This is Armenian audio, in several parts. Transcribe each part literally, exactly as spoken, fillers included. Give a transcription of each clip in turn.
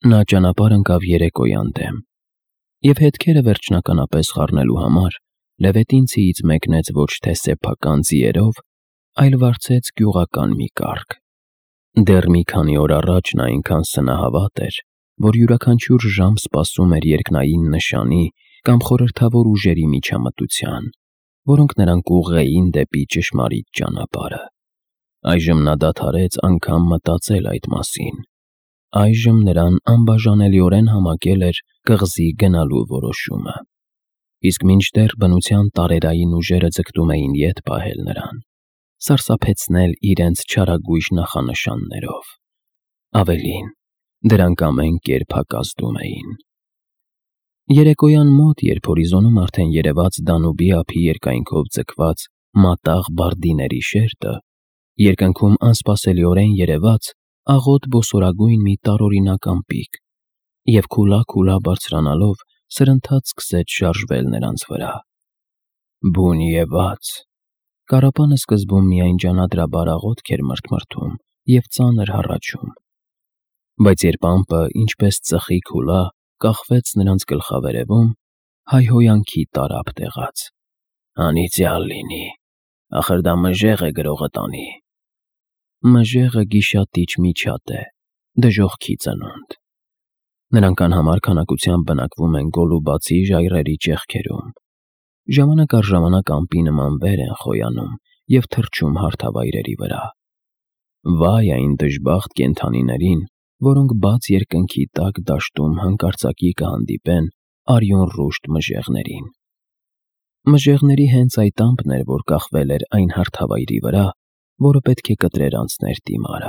Նա ճանապարհ ընկավ երեկոյան դեմ, և հետքերը վերջնականապես խառնելու համար Լևետինցիից մեկնեց ոչ թե սեփական ձիերով, այլ վարձեց գյուղական մի կառք։ Դեռ մի քանի օր առաջ նա այնքան սնահավատ էր, որ յուրաքանչյուր ժամ սպասում էր երկնային նշանի կամ խորհրդավոր ուժերի միջամտության, որոնք նրան կուղղեին դեպի ճշմարիտ ճանապարհը։ Այժմ նա դադարեց անգամ մտածել այդ մասին։ Այժմ նրան անբաժանելիորեն համակել էր կղզի գնալու որոշումը, իսկ մինչդեռ բնության տարերային ուժերը ձգտում էին ետ պահել նրան, սարսափեցնել իրենց չարագույժ նախանշաններով։ Ավելին, դրանք ամեն կերպ հակազդում էին։ Երեկոյան մոտ, երբ հորիզոնում արդեն երևաց Դանուբի ափի երկայնքով ձգված մատաղ բարդիների շերտը, երկնքում անսպասելիորեն երևաց աղոտ բոսորագույն մի տարօրինակ ամպիկ, և քուլա-քուլա բարձրանալով սրընթաց սկսեց շարժվել նրանց վրա։ Բուն և աց։ Կառապանը սկզբում միայն ջանադրաբար աղոթք էր մրթմրթում և ծանր հառաչում, բայց երբ ամպը, ինչպես ծխի քուլա, կախվեց նրանց գլխավերևում, հայհոյանքի տարափ տեղաց։ Անիծյալ լինի, ախր դա մժեղ է գրողը տանի։ Մժեղը գիշատիչ միջատ է, դժոխքի ծնունդ։ Նրանք անհամար քանակությամբ բնակվում են գոլուբացի ժայռերի ճեղքերում։ Ժամանակ առ ժամանակ ամպի նման վեր են խոյանում և թռչում հարթավայրերի վրա։ Վայ այն դժբախտ կենդանիներին, որոնք բաց երկնքի տակ դաշտում հանկարծակի կհանդիպեն արյունռուշտ մժեղներին։ Մժեղների հենց այդ ամպն էր, որ կախվել էր այն հարթավայրի վրա, որը պետք է կտրեր անցներ դիմարը։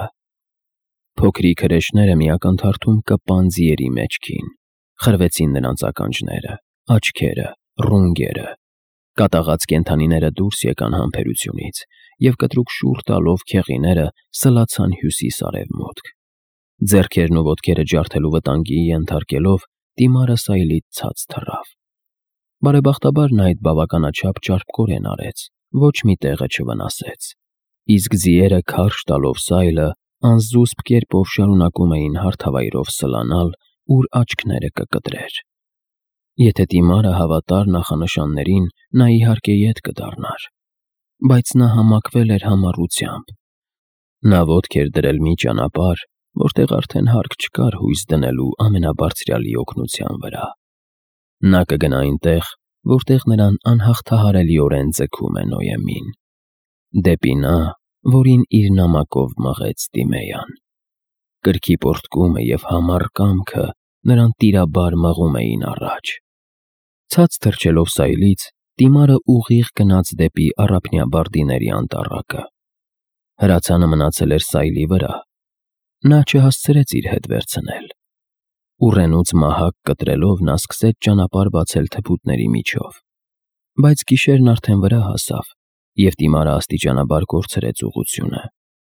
Փոքրիկ հրեշները մի ակնթարթում կպան ձիերի մեջքին, խրվեցին նրանց ականջները, աչքերը, ռունգերը։ Կատաղած կենդանիները դուրս եկան համբերությունից, և կտրուկ շուռ տալով քեղիները սլացան հյուսիս֊արևմուտք։ Ձեռքերն ու ոտքերը ջարդելու վտանգի ենթարկելով, դիմարը սայլից ցած թռավ։ Բարեբախտաբար նա այդ բավականաչափ ճարպկորեն արեց, ոչ մի տեղը չվնասեց, իսկ ձիերը քարշ տալով սայլը անզուսպ կերպով շարունակում էին հարթավայրով սլանալ, ուր աչքները կկտրեր։ Եթե դիմարը հավատար նախանշաններին, նա իհարկե ետ կդառնար, բայց նա համակվել էր համառությամբ։ Նա ոտք էր դրել մի ճանապարհ, որտեղ արդեն հարկ չկար հույս դնելու ամենաբարձրյալի օգնության վրա։ Նա կգնա այնտեղ, որտեղ նրան անհաղթահարելիորեն ձգում է Նոյեմին, դեպի նա, որին իր նամակով մղեց Տիմեյան։ Կրքի պոռթկումը և համառ կամքը նրան տիրաբար մղում էին առաջ։ Ցած թռչելով սայլից, դիմարը ուղիղ գնաց դեպի առափնյա բարդիների անտառակը։ Հրացանը մնացել էր սայլի վրա։ Նա չհասցրեց իր հետ վերցնել։ Ուռենուց մահակ կտրելով նա սկսեց ճանապարհ բացել թփուտների միջով, բայց գիշերն արդեն վրա հասավ, և դիմարը աստիճանաբար կորցրեց ուղղությունը։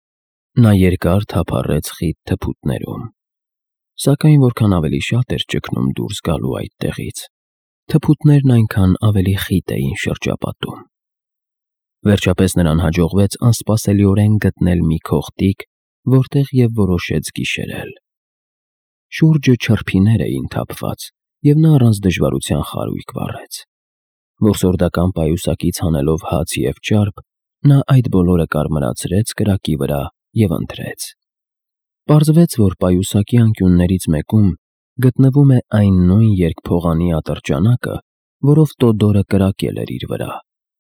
Նա երկար թափառեց խիտ թփուտներում, սակայն որքան ավելի շատ էր ճգնում դուրս գալու այդտեղից, թփուտներն այնքան ավելի խիտ էին շրջապատում։ Վերջապես նրան հաջողվեց անսպասելիորեն գտնել մի քողտիկ, որտեղ և որոշեց գիշերել։ Շուրջը չրփիներ էին թափված, և նա առանց դժվարության խարույկ վառեց։ Որսորդական պայուսակից հանելով հաց և ճարպ, նա այդ բոլորը կարմրացրեց կրակի վրա և ընթրեց։ Պարզվեց, որ պայուսակի անկյուններից մեկում գտնվում է այն նույն երկփողանի ատրճանակը, որով Տոդորը կրակել էր իր վրա։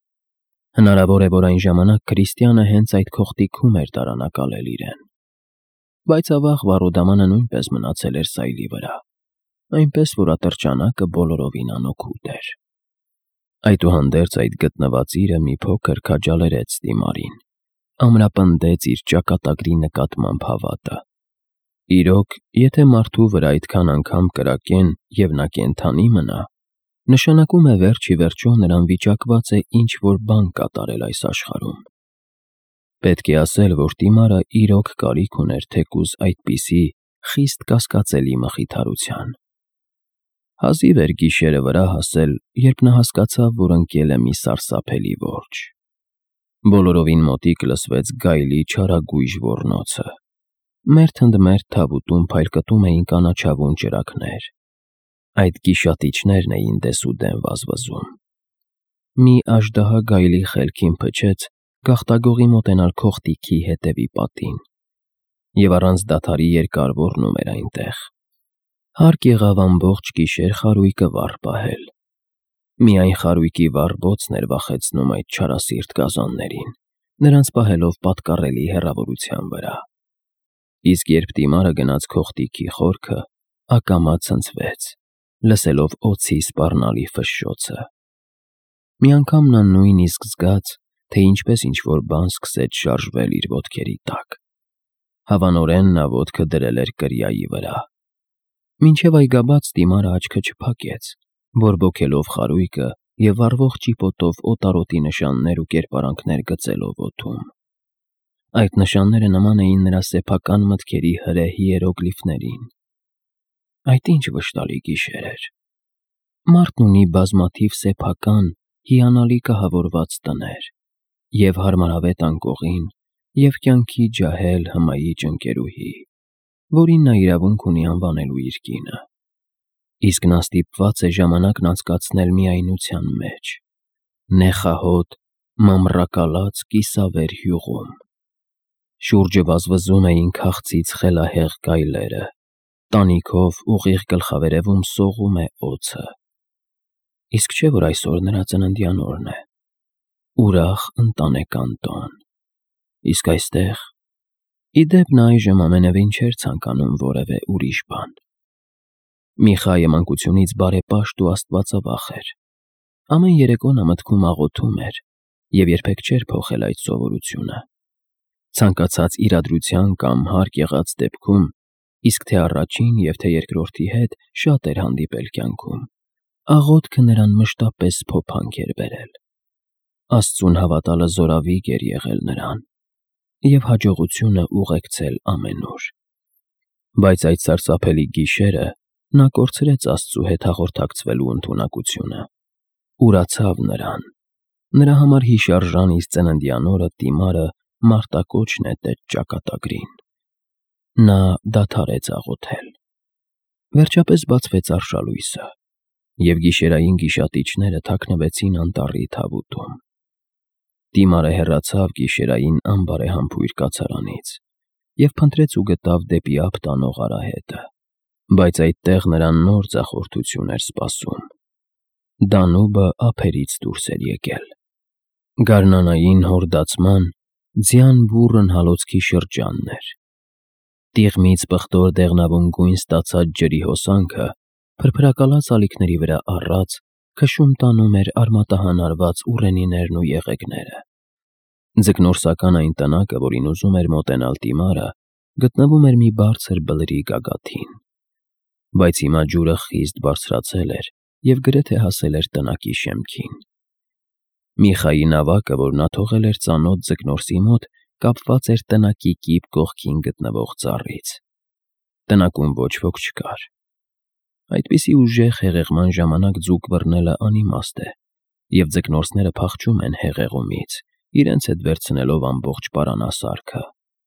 Հնարավոր է, որ այն ժամանակ Քրիստիանը հենց այդ քողտիքում էր դարանակալել իրեն։ Բայց ավաղ Վառոդամանը նույնպես մնացել էր սայլի վրա, այնպես որ ատրճանակը բոլորովին անօգուտ էր։ Այդուհանդերձ այդ գտնված իրը մի փոքր քաջալերեց Տիմարին, ամրապնդեց իր ճակատագրի նկատմամբ հավատը։ Իրոք, եթե մարդու վրա այդքան անգամ կրակեն, և նա կենդանի մնա, նշանակում է վերջ ի վերջո նրան վիճակված է ինչ-որ բան կատարել այս աշխարհում։ Պետք է ասել, որ Տիմարը իրոք կարիք ուներ թեկուզ այդպիսի խիստ կասկածելի մխիթարության։ Հազիվ էր գիշերը վրա հասել, երբ նա հասկացավ, որ ընկել է մի սարսափելի որջ։ Բոլորովին մոտիկ լսվեց գայլի չարագույժ ոռնոցը։ Մերթընդմերթ թավուտում փայլկտում էին կանաչավուն ճրագներ. այդ գիշատիչներն էին դեսուդեն վազվզում։ Մի աժդահա գայլի խելքին փչեց գաղտագողի մոտենալ քողտիքի հետևի պատին, և առանց դադարի երկար ոռնում էր այնտեղ։ Հարկ եղավ ամբողջ գիշեր խարույկը վառ պահել։ Միայն խարույկի վառ բոցն էր վախեցնում այդ չարասիրտ գազաններին, նրանց պահելով պատկառելի հեռավորության վրա։ Իսկ երբ դիմարը գնաց քողտիքի խորքը, ակամա ցնցվեց, լսելով օձի սպառնալի ֆշշոցը։ Մի անգամ նա նույնիսկ զգաց, թե ինչպես ինչ-որ բան սկսեց շարժվել իր ոտքերի տակ։ Հավանորեն նա ոտքը դրել էր կրիայի վրա։ Մինչև այգաբաց դիմարը աչքը չփակեց, բորբոքելով խարույկը և վառվող ճիպոտով օտարոտի նշաններ ու կերպարանքներ գծելով օդում։ Այդ նշանները նման էին նրա սեփական մտքերի հրե հիերոգլիֆներին։ Այդ ինչ վշտալի գիշեր էր։ Մարդն ունի բազմաթիվ սեփական, հիանալի կահավորված տներ, և հարմարավետ անկողին, և կյանքի ջահել հմայիչ ընկերուհի, որին նա իրավունք ունի անվանելու իր կինը։ Իսկ նա ստիպված է ժամանակն անցկացնել միայնության մեջ, նեխահոտ, մամռակալած կիսավեր հյուղում։ Շուրջը վազվզում էին քաղցից խելահեղ գայլերը, տանիքով ուղիղ գլխավերևում սողում է օձը։ Իսկ չէ՞ որ այսօր նրա ծննդյան օրն է։ Ուրախ ընտանեկան տոն։ Իսկ այստեղ… Ի դեպ, նա այժմ ամենևին չէր ցանկանում որևէ ուրիշ բան։ Միխայը մանկությունից բարեպաշտ ու աստվածավախ էր։ Ամեն երեկո նա մտքում աղոթում էր և երբեք չէր փոխել այդ սովորությունը։ Ցանկացած իրադրության կամ հարկ եղած դեպքում, իսկ թե առաջին և թե երկրորդի հետ շատ էր հանդիպել կյանքում, աղոթքը նրան մշտապես փոփանք էր բերել։ Աստծուն հավատալը զորավիգ էր եղել նրան և հաջողությունը ուղեկցել ամենուր։ Բայց այդ սարսափելի գիշերը նա կորցրեց Աստծու հետ հաղորդակցվելու ընդունակությունը, ուրացավ նրան։ Նրա համար հիշարժան իր ծննդյան օրը դիմարը մարտակոչ նետեց ճակատագրին։ Նա դադարեց աղոթել։ Վերջապես բացվեց արշալույսը, և գիշերային գիշատիչները թաքնվեցին անտառի թավուտում։ Դիմարը հեռացավ գիշերային անբարեհամբույր կացարանից և փնտրեց ու գտավ դեպի ափ տանող արահետը, բայց այդտեղ նրան նոր ձախորդություն էր սպասում։ Դանուբը ափերից դուրս էր եկել։ Գարնանային հորդացման, ձյան բուռն հալոցքի շրջանն էր։ Տիղմից պղտոր դեղնավուն գույն ստացած ջրի հոսանքը, փրփրակալած ալիքների վրա առած, քշում տանում էր արմատահան արված ուռենիներն ու եղեգները։ Ձկնորսական այն տնակը, որին ուզում էր մոտենալ դիմարը, գտնվում էր մի բարձր բլրի գագաթին։ Բայց հիմա ջուրը խիստ բարձրացել էր և գրեթե հասել էր տնակի շեմքին։ Միխայի նավակը, որ նա թողել էր ծանոթ ձկնորսի մոտ, կապված էր տնակի կիպ կողքին գտնվող ծառից։ Տնակում ոչ ոք չկար։ Այդպիսի ուժեղ հեղեղման ժամանակ ձուկ բռնելը անիմաստ է, և ձկնորսները փախչում են հեղեղումից, իրենց հետ վերցնելով ամբողջ պարանասարքը։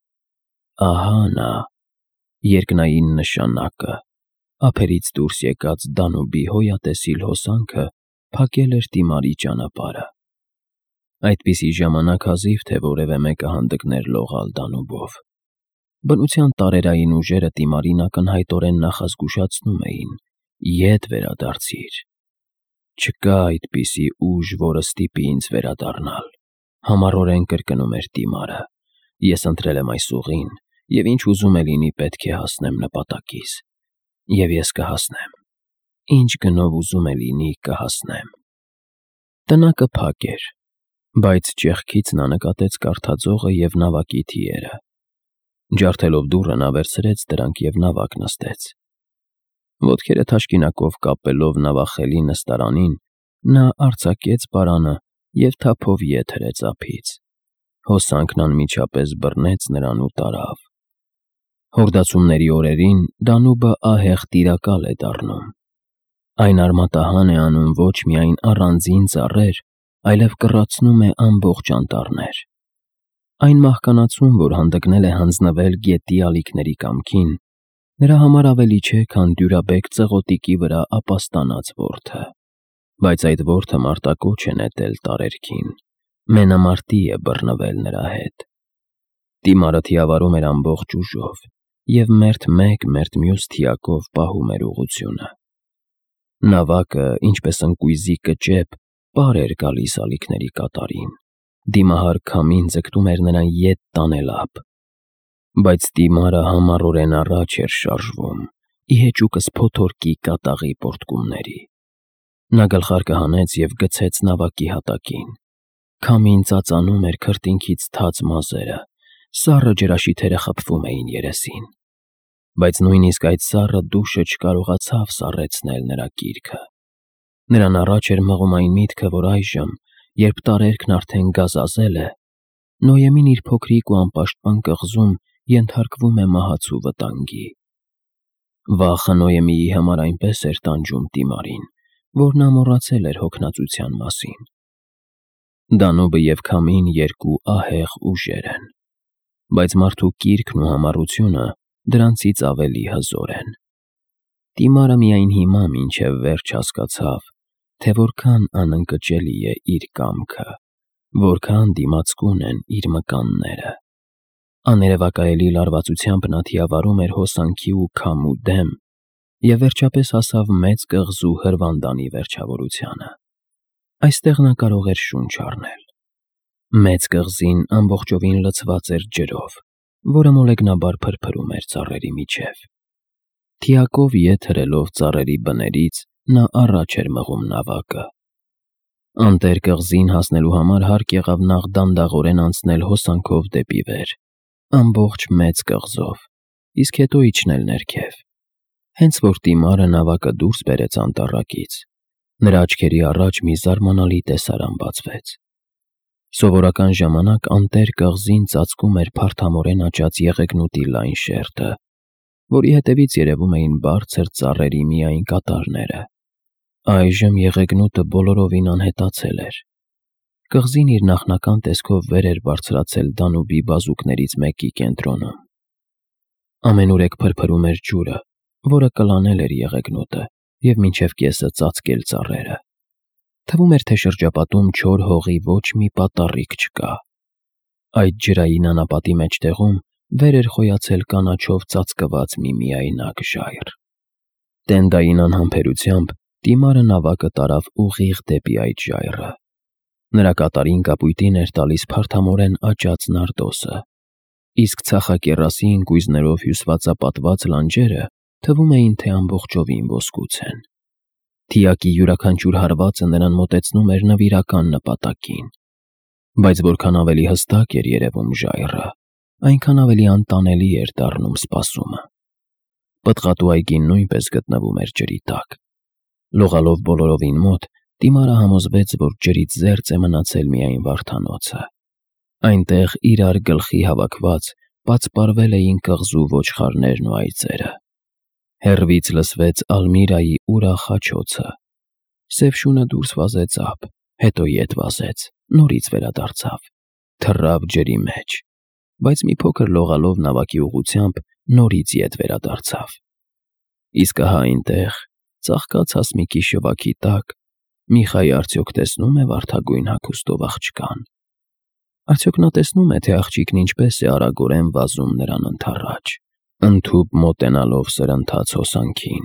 Ահա նա, երկնային նշանակը, ափերից դուրս եկած Դանուբի հոյատեսիլ հոսանքը փակել էր դիմարի ճանապարհը։ Այդպիսի ժամանակ հազիվ թե որևէ մեկը հանդգներ լողալ Դանուբով։ Բնության տարերային ուժերը դիմարին ակնհայտորեն նախազգուշացնում էին. «Ետ վերադարձիր»։ Չկա այդպիսի ուժ, որը ստիպի ինձ վերադառնալ։ Համառորեն կրկնում էր դիմարը. «Ես ընտրել եմ այս ուղին, և ինչ ուզում է լինի, պետք է հասնեմ նպատակիս։ Եվ ես կհասնեմ։ Ինչ գնով ուզում է լինի, կհասնեմ»։ Տնակը փակ էր, բայց ճեղքից նա նկատեց կարդաձողը և նավակի թիերը։ Ջարդելով դուռը նա վերցրեց դրանք և նավակ նստեց։ Ոտքերը թաշկինակով կապելով նավախելի նստարանին, նա արձակեց պարանը և թափով ետ հրեց ափից։ Հոսանքն անմիջապես բռնեց նրան ու տարավ։ Հորդացումների օրերին Դանուբը ահեղ տիրակալ է դառնում։ Այն արմատահան է անում ոչ միայն առանձին ծառեր, այլև կռացնում է ամբողջ անտառներ։ Այն մահկանացուն, որ հանդգնել է հանձնվել գետի ալիքների կամքին, նրա համար ավելի չէ, քան դյուրաբեկ ծղոտիկի վրա ապաստանած որդը, բայց այդ որդը մարտակոչ է նետել տարերքին, մենամարտի է բռնվել նրա հետ։ Տիմարը թիավարում էր ամբողջ ուժով և մերթ մեկ, մերթ մյուս թիակով պահում էր ուղղությունը։ Նավակը, ինչպես ընկույզի կճեպ, պար էր գալիս ալիքների կատարին, դիմահար քամին ձգտում էր նրան ետ տանել ափ, բայց Տիմարը համառորեն առաջ էր շարժվում, ի հեճուկս փոթորկի կատաղի պոռթկումների։ Նա գլխարկը հանեց և գցեց նավակի հատակին։ Քամին ծածանում էր քրտինքից թաց մազերը, սառը ջրաշիթերը խփվում էին երեսին, բայց նույնիսկ այդ սառը դուշը չկարողացավ սառեցնել նրա կիրքը։ Նրան առաջ էր մղում այն միտքը, որ այժմ, երբ տարերքն արդեն գազազել է, Նոյեմին իր փոքրիկ ու անպաշտպան կղզում ենթարկվում է մահացու վտանգի։ Վախը Նոյեմիի համար այնպես էր տանջում Տիմարին, որ նա մոռացել էր հոգնածության մասին։ Դանուբը և քամին երկու ահեղ ուժեր են, բայց մարդու կիրքն ու համառությունը դրանցից ավելի հզոր են։ Տիմարը միայն հիմա մինչև վերջ հասկացավ, թե որքան անընկճելի է իր կամքը, որքան դիմացկուն են իր մկանները։ Աներևակայելի լարվածությամբ նա թիավարում էր հոսանքի ու քամու դեմ և վերջապես հասավ մեծ կղզու հրվանդանի վերջավորությանը։ Այստեղ նա կարող էր շունչ առնել։ Մեծ կղզին ամբողջովին լցված էր ջրով, որը մոլեգնաբար փրփրում էր ծառերի միջև։ Թիակով ետ հրելով ծառերի բներից, նա առաջ էր մղում նավակը։ Անտեր կղզին հասնելու համար հարկ եղավ նախ դանդաղորեն անցնել հոսանքով դեպի վեր, ամբողջ մեծ կղզով, իսկ հետո իջնել ներքև։ Հենց որ Տիմարը նավակը դուրս բերեց անտառակից, նրա աչքերի առաջ մի զարմանալի տեսարան բացվեց։ Սովորական ժամանակ անտեր կղզին ծածկում էր փարթամորեն աճած եղեգնուտի լայն շերտը, որի հետևից երևում էին բարձր ծառերի միայն կատարները։ Այժմ եղեգնուտը բոլորովին անհետացել էր։ Կղզին իր նախնական տեսքով վեր էր բարձրացել Դանուբի բազուկներից մեկի կենտրոնում։ Ամենուրեք փրփրում էր ջուրը, որը կլանել էր եղեգնուտը և մինչև կեսը ծածկել ծառերը։ Թվում էր, թե շրջապատում չոր հողի ոչ մի պատառիկ չկա։ Այդ ջրային անապատի մեջտեղում վեր էր խոյացել կանաչով ծածկված մի միայնակ ժայռ։ Տենդային անհամբերությամբ Տիմարը նավակը տարավ ուղիղ դեպի այդ ժայռը։ Նրա կատարին կապույտին էր տալիս փարթամորեն աճած նարդոսը, իսկ ցախակեռասի ընկույզներով հյուսվածապատված լանջերը թվում էին, թե ամբողջովին ոսկուց են։ Թիակի յուրաքանչյուր հարվածը նրան մոտեցնում էր նվիրական նպատակին, բայց որքան ավելի հստակ էր երևում ժայռը, այնքան ավելի անտանելի էր դառնում սպասումը։ Պտղատու այգին նույնպես գտնվում էր ջրի տակ։ Լողալով բոլորովին մոտ, Տիմարը համոզվեց, որ ջրից զերծ է մնացել միայն վարդանոցը։ Այնտեղ իրար գլխի հավաքված պատսպարվել էին կղզու ոչխարներն ու այծերը։ Հեռվից լսվեց Ալմիրայի ուրախ աջոցը։ Սև շունը դուրս վազեց ափ, հետո ետ վազեց, նորից վերադարձավ, թռավ ջրի մեջ, բայց մի փոքր լողալով նավակի ուղղությամբ նորից ետ վերադարձավ։ Իսկ ահա այնտեղ, ծաղկած հասմիկի շվաքի տակ, Միխայի արդյոք տեսնում է վարդագույն հագուստով աղջկան։ Արդյոք նա տեսնում է, թե աղջիկն ինչպես է արագորեն վազում նրան ընդառաջ, ընդհուպ մոտենալով սրընթաց հոսանքին։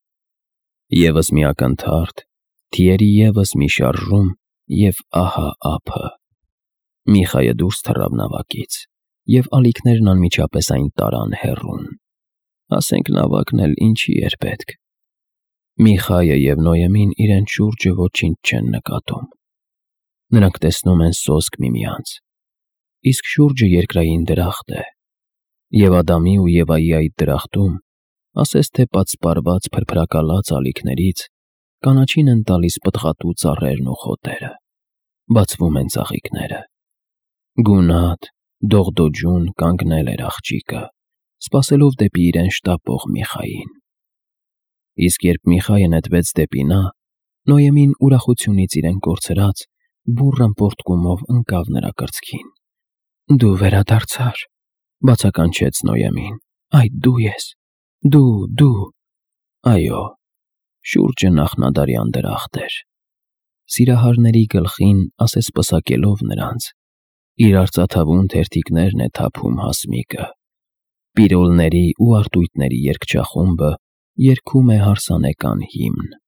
Եվս մի ակնթարթ, թիերի ևս մի շարժում, և ահա ափը։ Միխայը դուրս թռավ նավակից, և ալիքներն անմիջապես այն տարան հեռուն։ Ասենք նավակն էլ ինչի էր պետք։ Միխայը և Նոյեմին իրենց շուրջը ոչինչ չեն նկատում։ Նրանք տեսնում են սոսկ միմյանց, իսկ շուրջը երկրային դրախտ է, և Ադամի ու Եվայի այդ դրախտում, ասես թե պատսպարված փրփրակալած ալիքներից, կանաչին են տալիս պտղատու ծառերն ու խոտերը, բացվում են ծաղիկները։ Գունատ, դողդոջուն կանգնել էր աղջիկը, սպասելով դեպի իրեն շտապող Միխային։ Իսկ երբ Միխայը նետվեց դեպի նա, Նոյեմին ուրախությունից իրեն կորցրած, բուռն պոռթկումով ընկավ նրա կրծքին, Դու վերադարձար, բացականչեց Նոյեմին։ Այ դու ես, դու, դու։ Այո, շուրջը նախնադարյան դրախտ էր։ Սիրահարների գլխին ասես պսակելով նրանց, իր արծաթավուն թերթիկներն է թափում հասմիկը։ Պիրոլների ու արտույտների երգչախումբը երգում է հարսանեկան հիմն։